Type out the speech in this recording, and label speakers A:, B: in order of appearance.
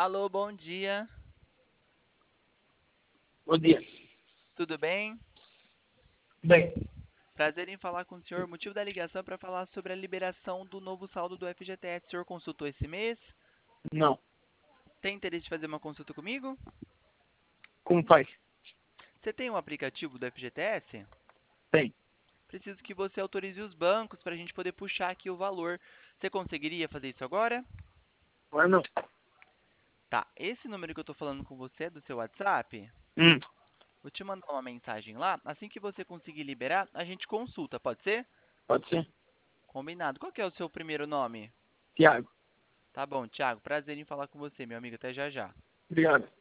A: Alô, bom dia.
B: Bom dia.
A: Tudo bem?
B: Bem,
A: Prazer em falar com o senhor. O motivo da ligação é para falar sobre a liberação do novo saldo do FGTS. O senhor consultou esse mês?
B: não.
A: Tem interesse de fazer uma consulta comigo?
B: Como faz?
A: Você tem um aplicativo do FGTS?
B: Tem.
A: Preciso que você autorize os bancos para a gente poder puxar aqui o valor. Você conseguiria fazer isso agora?
B: Agora não.
A: Tá. Esse número que eu estou falando com você é do seu WhatsApp?
B: Hum,
A: Vou te mandar uma mensagem lá. Assim que você conseguir liberar, a gente consulta, pode ser?
B: pode ser.
A: Combinado. Qual que é o seu primeiro nome?
B: Tiago.
A: Tá bom, Thiago. Prazer em falar com você, meu amigo. Até já já.
B: Obrigado.